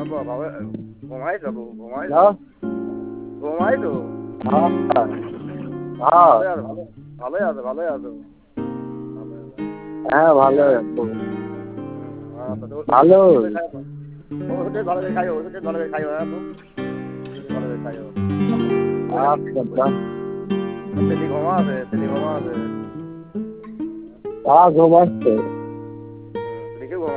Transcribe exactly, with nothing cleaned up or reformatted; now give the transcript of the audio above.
বাবা বাবা ঘুমাইছো ঘুমাইছো হ্যালো ঘুমাইছো হ্যাঁ হ্যাঁ ভালোই আছো ভালোই আছো ভালোই আছো হ্যাঁ ভালো আছো ভালো ওষুধে ভালো করে খাইও ওষুধে ভালো করে খাইও হ্যাঁ ভালো করে খাইও আচ্ছা তেলি ঘুমা আছে তেলি ঘুমা আছে হ্যাঁ ঘুমাচ্ছে